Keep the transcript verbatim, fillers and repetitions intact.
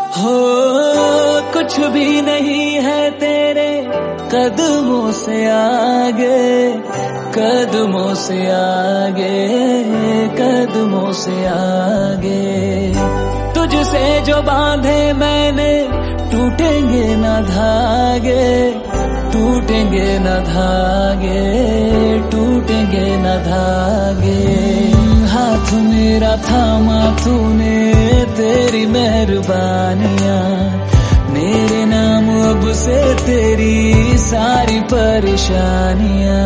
हो कुछ भी नहीं है तेरे कदमों से आगे, कदमों से आगे, कदमों से आगे। तुझसे जो बांधे मैंने टूटेंगे न धागे, टूटेंगे न धागे, टूटेंगे न धागे। हाथ मेरा थामा तूने, तेरी मेहरबानियां मेरे नाम अब से तेरी सारी परेशानियां।